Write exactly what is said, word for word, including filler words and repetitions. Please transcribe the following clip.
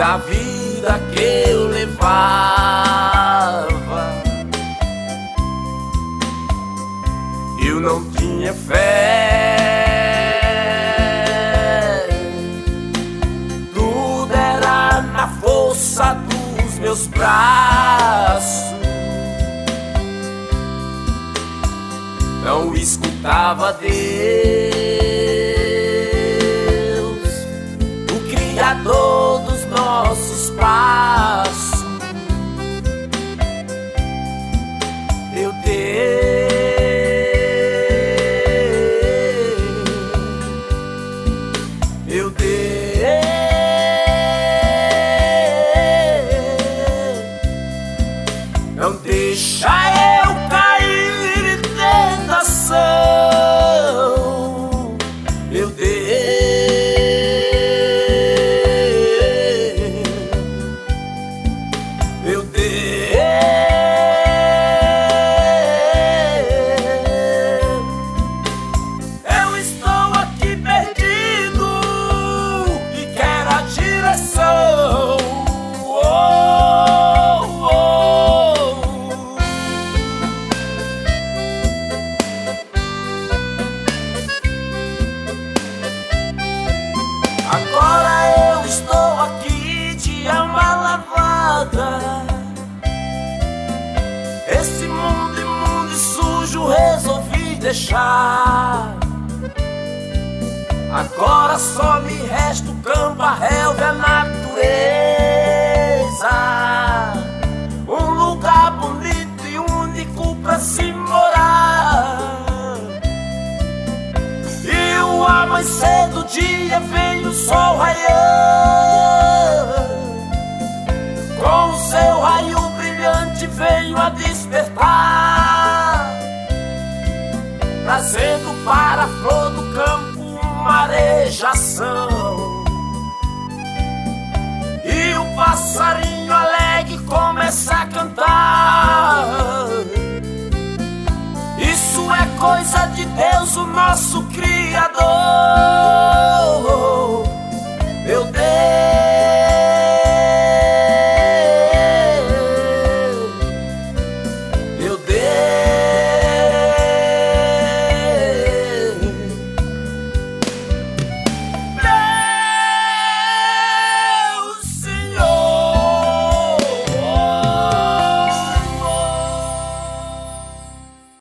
da vida que eu levava. Eu não tinha fé, tudo era na força dos meus braços. Não escutava Deus, o Criador dos nossos passos. Eu dei, eu dei, não deixa eu cair em tentação. Eu dei, eu dei, eu estou aqui perdido e quero a direção. Oh, oh. Agora eu estou aqui de alma lavada. Esse mundo imundo e sujo resolvi deixar. Agora só me resta o campo, a relva, a natureza. Um lugar bonito e único pra se morar. E o amanhecer do dia vem o sol raiando. Com o seu raio brilhante venho a despertar, trazendo para a flor do campo uma arejação. E o passarinho alegre começa a cantar. Isso é coisa de Deus, o nosso Criador.